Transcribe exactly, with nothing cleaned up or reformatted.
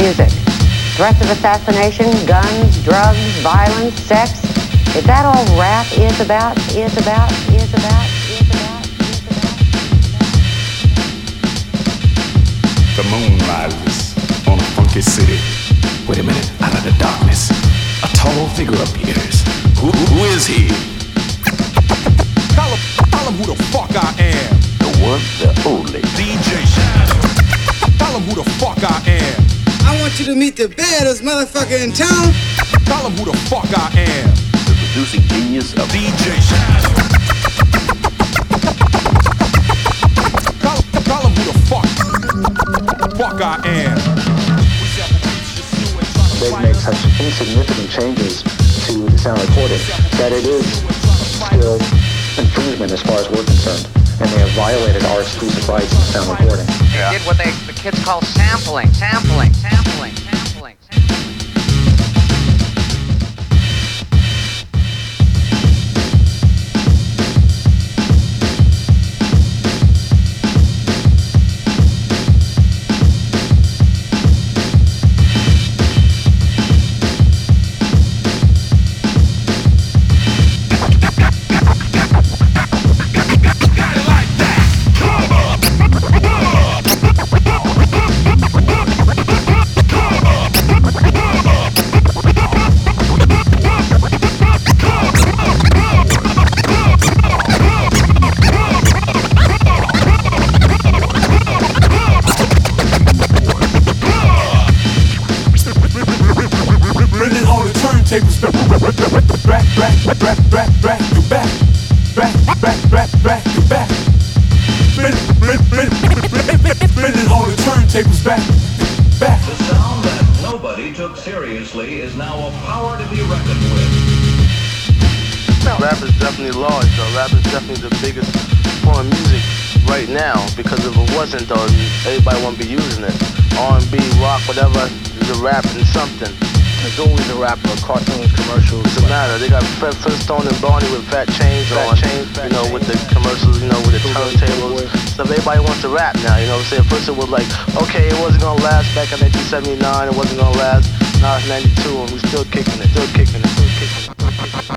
music. Threats of assassination, guns, drugs, violence, sex. Is that all rap is about, is about, is about, is about, is about? The moon rises on a funky city. Wait a minute, out of the darkness, a tall figure appears. Who, who is he? Tell him, tell him who the fuck I am. The one, the only D J Shadow. Tell him who the fuck I am. I want you to meet the baddest motherfucker in town. Tell him who the fuck I am. the producing genius of D J Shadow. Tell, tell him who the fuck, fuck I am. They've made such insignificant changes to the sound recording that it is still infringement as far as we're concerned, and they have violated our exclusive rights in sound recording. They did what they, the kids call sampling, sampling, sampling, sampling, sampling. Seriously is now a power to be reckoned with. Rap is definitely large though. Rap is definitely the biggest form of music right now, because if it wasn't though, everybody won't be using it. R and B, rock, whatever, is a rap and something. There's always a rapper, cartoons, commercials. Doesn't matter. They got Fred Flintstone and Barney with fat chains on, chains, you know, with the commercials, you know, with the turntables. So everybody wants to rap now, you know what I'm saying? First it was like, okay, it wasn't gonna last back in nineteen seventy-nine, it wasn't gonna last. Now it's ninety-two and we still kicking it, still kicking it.